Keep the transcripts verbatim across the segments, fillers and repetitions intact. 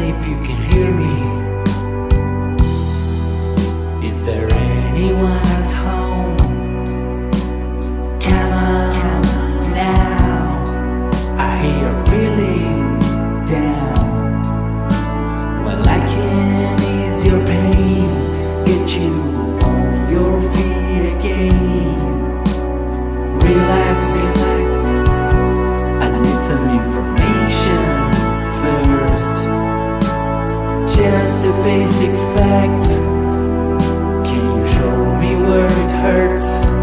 if you can hear me. Is there anyone at home? Come on, come on now. I hear you're feeling down. Well, I can ease your pain, get you on your feet again. Relax, relax. I need some information first. Just the basic facts. Can you show me where it hurts?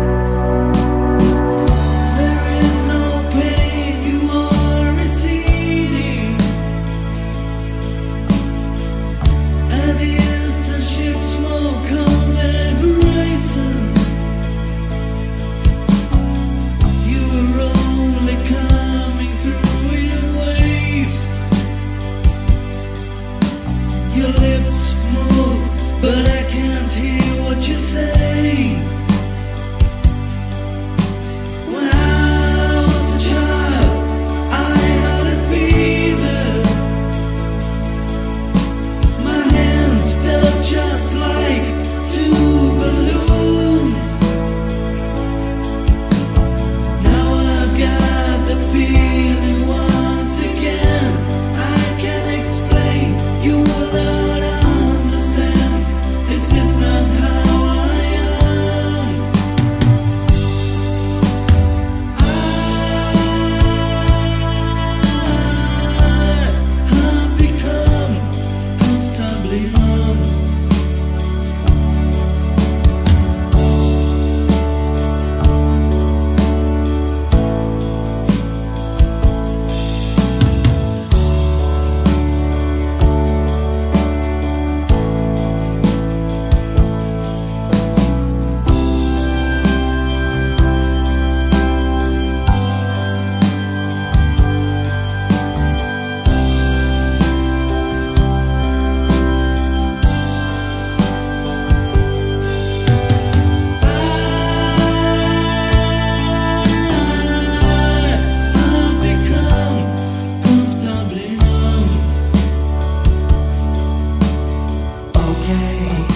There is no pain, you are receding. At the instant ship smoke on the horizon. You are only coming through in waves. Your lips move, but I can't hear what you say. When I was a child, I had a fever. My hands felt just like two balloons. Now I've got the feeling once again. I can't explain, you will not understand. This is not how I am. I have become comfortably numb. I've become comfortably numb. Okay.